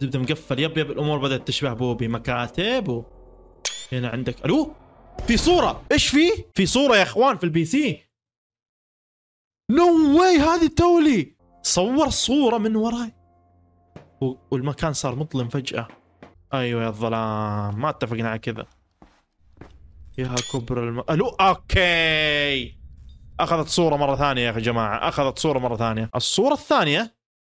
تبدا مقفل. يب الامور بدات تشبه بوبي. مكاتب هنا عندك. الو في صوره. ايش في صوره يا اخوان في البي سي. نو واي. هذه تولي صور صوره من وراي والمكان صار مظلم فجاه. ايوه يا الظلام، ما اتفقنا على كذا يا كبر الو اوكي. اخذت صوره مره ثانيه يا اخي جماعه، اخذت صوره مره ثانيه. الصوره الثانيه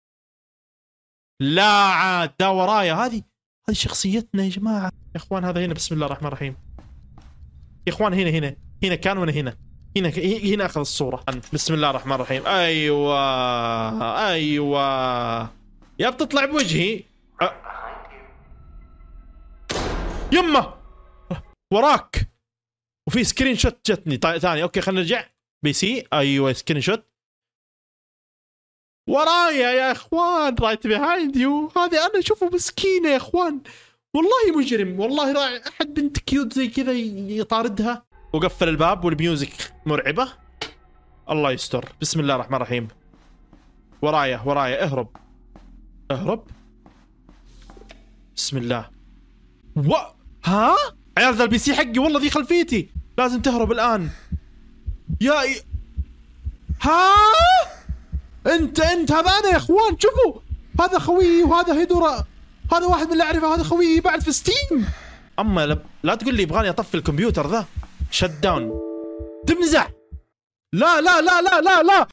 لا عاد دا ورايا. هذه شخصيتنا يا جماعه. يا اخوان هذا هنا. بسم الله الرحمن الرحيم يا اخوان. هنا كان وانا هنا اخذ الصوره. بسم الله الرحمن الرحيم. ايوه يا بتطلع بوجهي. يمه وراك. وفي سكرين شوت جتني ثاني. اوكي خلينا نرجع بي سي. ايوه سكرين شوت ورايا يا اخوان. رايت بيهايند يو. هذه انا اشوفه مسكينه يا اخوان، والله مجرم، والله راعي. احد بنت كيوت زي كذا يطاردها. وقفل الباب والميوزك مرعبه. الله يستر. بسم الله الرحمن الرحيم. ورايا اهرب. بسم الله. ها عيال ذا البي سي حقي والله ذي خلفيتي. لازم تهرب الان ها انت هذا انا يا اخوان. شوفوا هذا خويي وهذا هيدورا. هذا واحد من اللي اعرفه. هذا خويي بعد في ستيم. اما لا تقول لي يبغاني اطفي الكمبيوتر ذا. شت داون. تمزح. لا